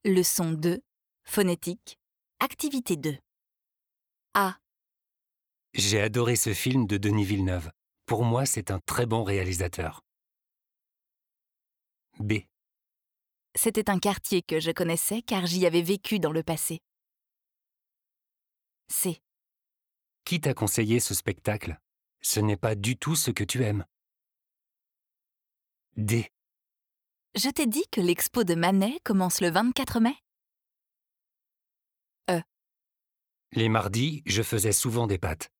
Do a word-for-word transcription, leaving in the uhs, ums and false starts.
Leçon deux, phonétique, activité deux. A. J'ai adoré ce film de Denis Villeneuve. Pour moi, c'est un très bon réalisateur. B. C'était un quartier que je connaissais car j'y avais vécu dans le passé. C. Qui t'a conseillé ce spectacle? Ce n'est pas du tout ce que tu aimes. D. Je t'ai dit que l'expo de Manet commence le vingt-quatre mai? Les mardis, je faisais souvent des pâtes.